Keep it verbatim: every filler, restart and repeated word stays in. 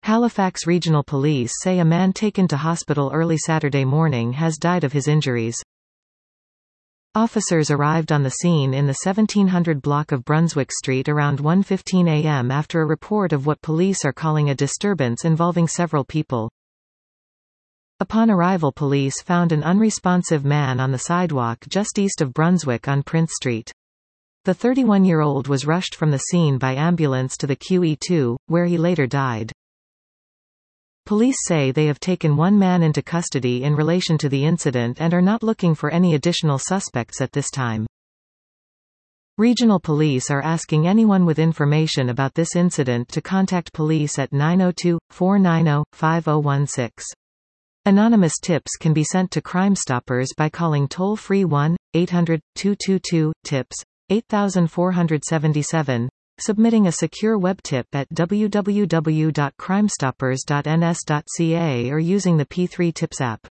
Halifax Regional Police say a man taken to hospital early Saturday morning has died of his injuries. Officers arrived on the scene in the seventeen hundred block of Brunswick Street around one fifteen a m after a report of what police are calling a disturbance involving several people. Upon arrival, police found an unresponsive man on the sidewalk just east of Brunswick on Prince Street. The thirty-one-year-old was rushed from the scene by ambulance to the Q E two, where he later died. Police say they have taken one man into custody in relation to the incident and are not looking for any additional suspects at this time. Regional police are asking anyone with information about this incident to contact police at nine oh two, four nine oh, five oh one six. Anonymous tips can be sent to Crime Stoppers by calling toll-free one eight hundred, two two two, TIPS, eight four seven seven, submitting a secure web tip at w w w dot crime stoppers dot n s dot c a or using the P three Tips app.